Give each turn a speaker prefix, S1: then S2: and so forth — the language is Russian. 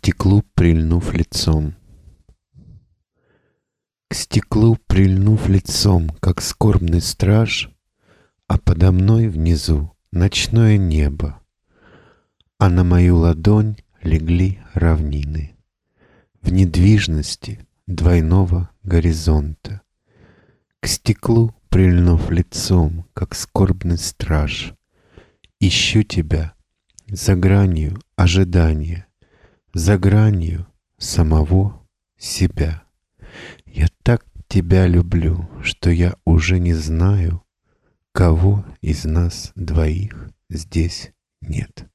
S1: стеклу прильнув лицом. К стеклу прильнув лицом, как скорбный страж, а подо мной внизу ночное небо, а на мою ладонь легли равнины в недвижности двойного горизонта. К стеклу прильнув лицом, как скорбный страж, ищу тебя за гранью ожидания, за гранью самого себя. Я так тебя люблю, что я уже не знаю, кого из нас двоих здесь нет.